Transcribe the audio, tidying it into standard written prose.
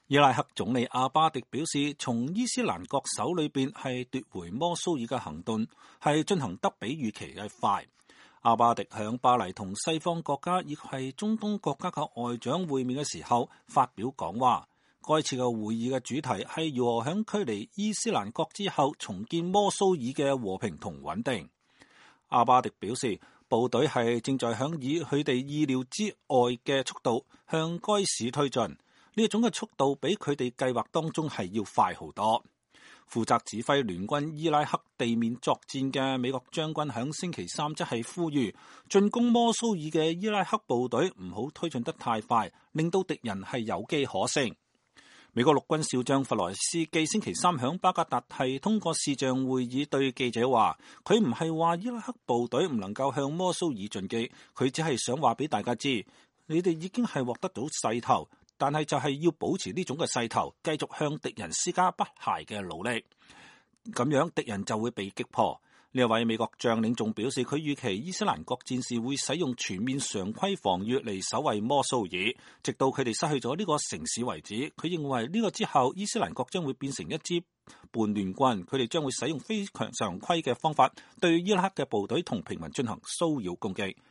伊拉克總理阿巴迪表示，從伊斯蘭國手裏邊係奪回摩蘇爾嘅行動係進行得比預期嘅快。阿巴迪響巴黎同西方國家亦係中東國家嘅外長會面嘅時候發表講話。該次嘅會議嘅主題係如何響距離伊斯蘭國之後重建摩蘇爾嘅和平同穩定。阿巴迪表示，部隊係正在響以佢哋意料之外嘅速度向該市推進，呢一種嘅速度比佢哋計劃當中係要快好多。負責指揮聯軍伊拉克地面作戰嘅美國將軍響星期三則係呼籲進攻摩蘇爾嘅伊拉克部隊唔好推進得太快，令到敵人係有機可乘。美國陸軍少將弗萊斯基星期三響巴格達係通過視像會議對記者話，佢唔係話伊拉克部隊唔能夠向摩蘇爾進擊，佢只係想話俾大家知，你哋已經係獲得到勢頭。但係就係要保持呢種嘅勢頭，繼續向敵人施加不懈嘅努力，咁樣敵人就會被擊破。呢一位美國將領仲表示，佢預期伊斯蘭國戰士會使用全面常規防禦嚟守衛摩蘇爾，直到佢哋失去咗呢個城市為止。佢認為呢個之後，伊斯蘭國將會變成一支叛亂軍，佢哋將會使用非常規嘅方法對伊拉克嘅部隊同平民進行騷擾攻擊。